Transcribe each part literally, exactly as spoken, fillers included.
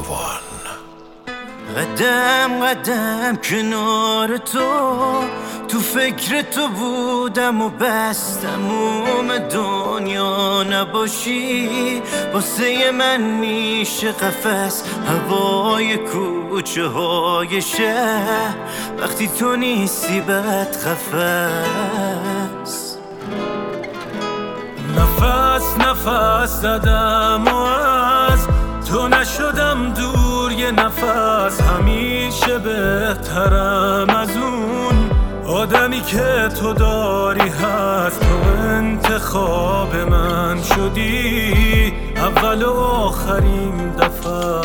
توان. قدم قدم کنار تو، تو فکر تو بودم و بس تموم دنیا نباشی. واسه من میشه قفس هوای کوچه های شهر، وقتی تو نیستی بد قفس. نفس نفس زدم و از تو نشدم دور یه نفس. همیشه بهترم از اون آدمی که تو داری هست. تو انتخاب من شدی اول و آخرین دفعه.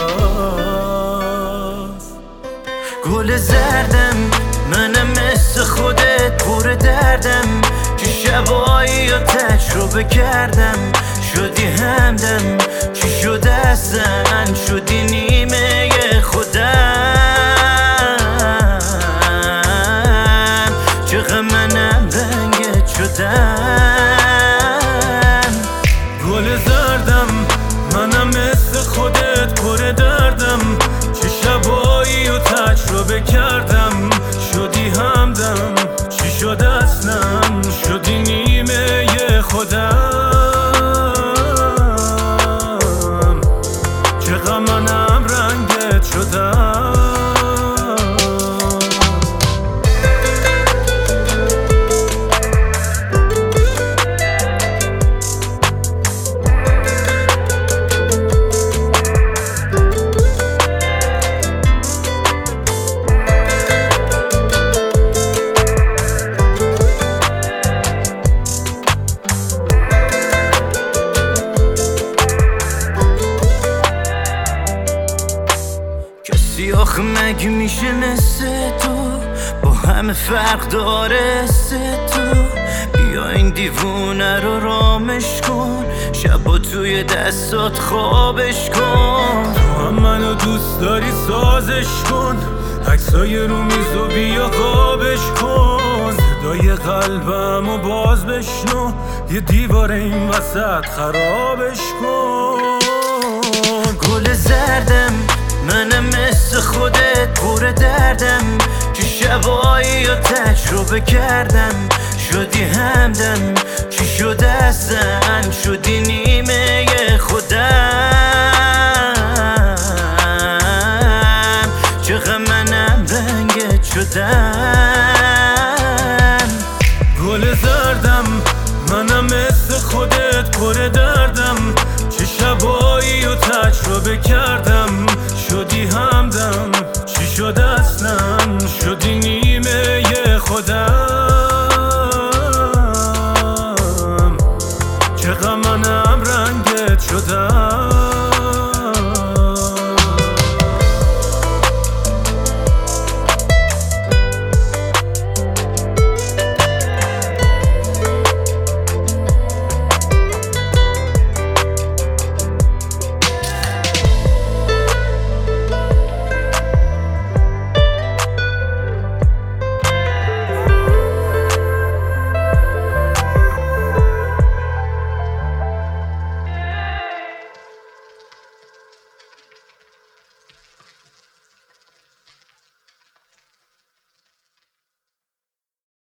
گل زردم منم مثل خودت پر دردم، که شبایی رو تجربه کردم. شدی همدم چی شده اصلا، شدی نیمه خودم. چقدر منم رنگت شدم. گل زردم منم مثل خودت پر دردم، چه شبایی رو تجربه کردم. شدی همدم چی شد اصلا، شدی نیمه خودم. چقدر منم رنگت شدم. کسی آخه مگه میشه مثل تو، با همه فرق داره سه تو. بیا این دیوونه رو رامش کن، شبا توی دستات خوابش کن. تو هم منو دوست داری سازش کن، عکسای رو میز و بیا قابش کن. صدای قلبمو باز بشنو، یه دیوار این وسط خرابش کن. گل زردم منم مثل خودت پر دردم، که شبایی رو تجربه کردم. شدی همدم چی شده اصلا، شدی نیمه خودم. چقدر منم رنگت شدم. گل زردم منم مثل خودت پر دردم، چه شبایی رو تجربه کردم. شدی همدم چی شد اصلا، شدی نیمه خودم. چقدر منم رنگت شدم.